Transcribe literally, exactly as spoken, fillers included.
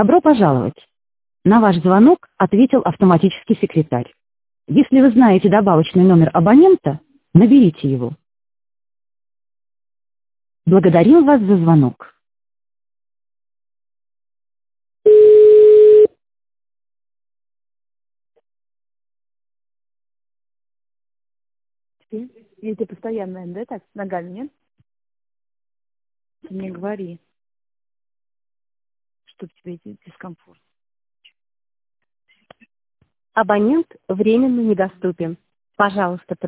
Добро пожаловать. На ваш звонок ответил автоматический секретарь. Если вы знаете добавочный номер абонента, наберите его. Благодарим вас за звонок. Или ты постоянно, да, так, ногами, нет? Ты мне говори, что тебе идет дискомфорт. Абонент временно недоступен. Пожалуйста,